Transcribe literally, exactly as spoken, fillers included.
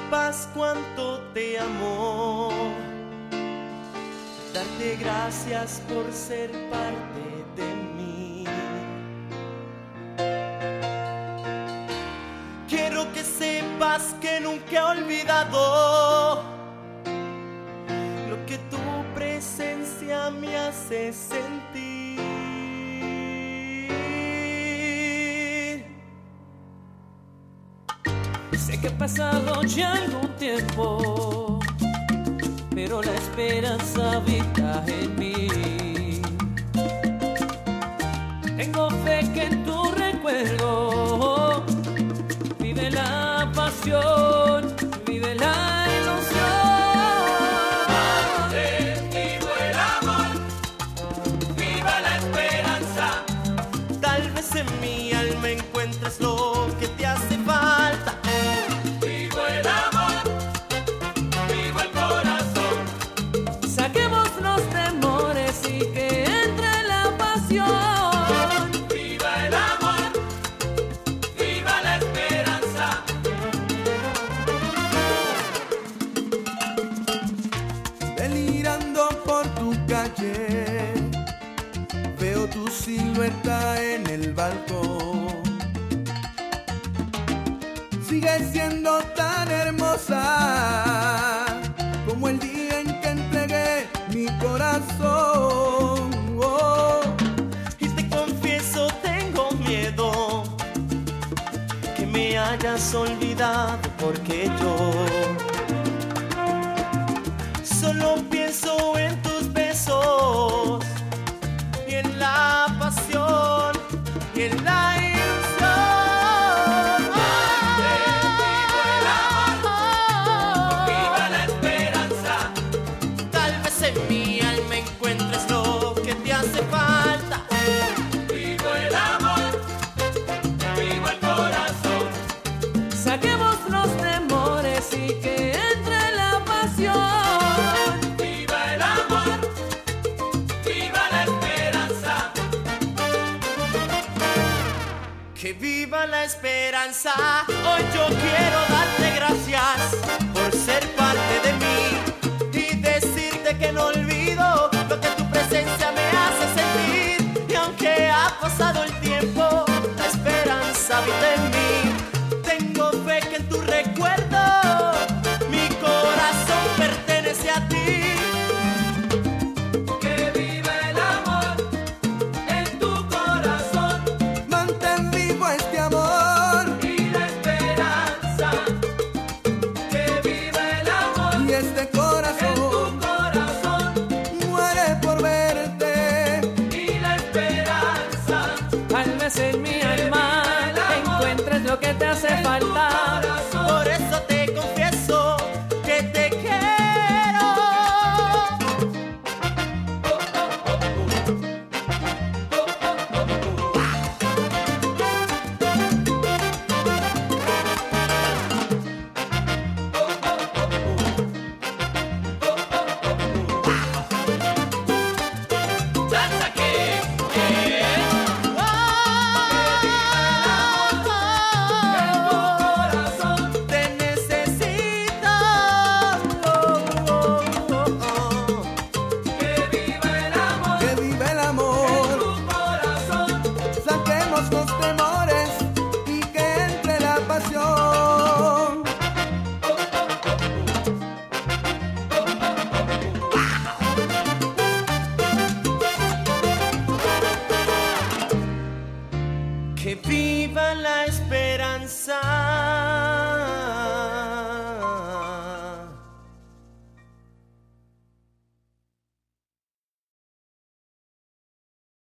sepas cuánto te amo, darte gracias por ser parte de mí. Quiero que sepas que nunca he olvidado lo que tu presencia me hace sentir. Sé que ha pasado ya algún tiempo, pero la esperanza habita en mí. Tengo fe que en tu recuerdo vive la pasión, vive la ilusión. Viva el amor, viva la esperanza. Tal vez en mi alma encuentres lo que te hace falta. Delirando por tu calle, veo tu silueta en el balcón. Sigues siendo tan hermosa como el día en que entregué mi corazón. Oh. Y te confieso, tengo miedo que me hayas olvidado, porque yo solo pienso en tus besos y en la pasión y en la ilusión. Viva el amor, viva la esperanza. Tal vez en mi alma encuentres lo que te hace falta. Viva el amor, viva el corazón. Saquemos los temores y que entre la pasión. Que viva la esperanza. Hoy yo quiero darte gracias por ser parte de mí y decirte que no olvido lo que tu presencia me hace sentir. Y aunque ha pasado el tiempo, la esperanza habita en mí. Tengo fe que en tu recuerdo mi corazón pertenece a ti. Este corazón, tu corazón muere por verte. y la esperanza. Tal vez en mi alma encuentres lo que te hace falta. Por eso te confieso que te quiero. Que viva la esperanza.